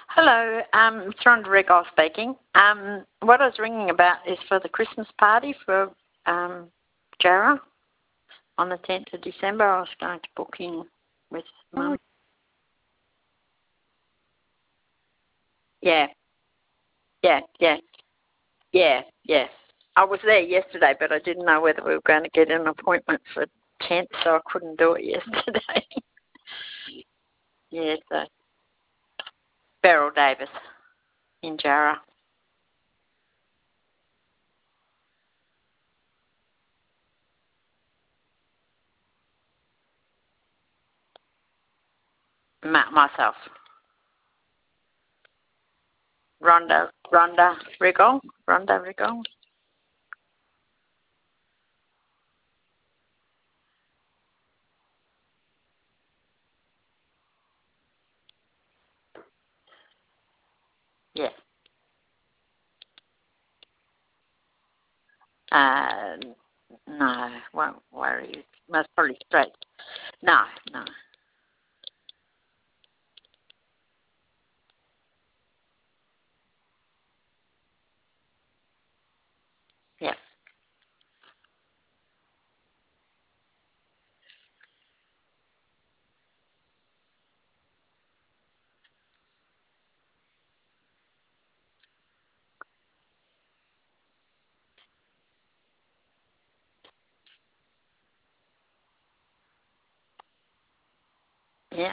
Hello, it's Rhonda Regol speaking. What I was ringing about is for the Christmas party for Jarrah on the 10th of December. I was going to book in with Mum. Yeah. I was there yesterday, but I didn't know whether we were going to get an appointment for 10th, so I couldn't do it yesterday. Yeah, so Beryl Davis in Jarrah. Myself. Rhonda Regol. Rhonda Regol. Yeah. No, won't worry you. Most probably straight. No. Yeah. Yeah.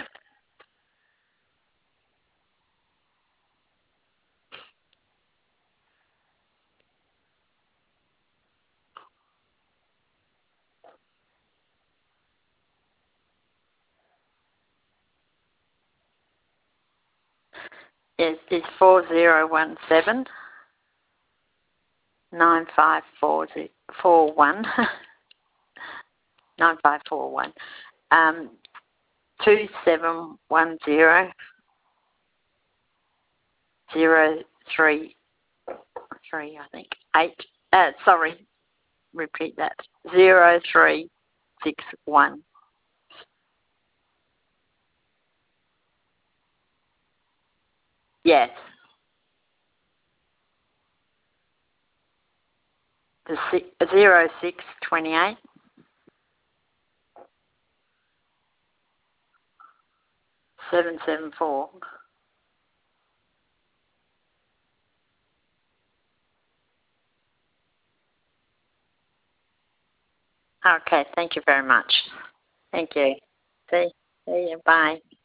It's 4017 9541 9541 2710 033 I think 8 sorry, repeat that. 0361. Yes. The 0628 774. Okay, thank you very much. Thank you. See you. Bye.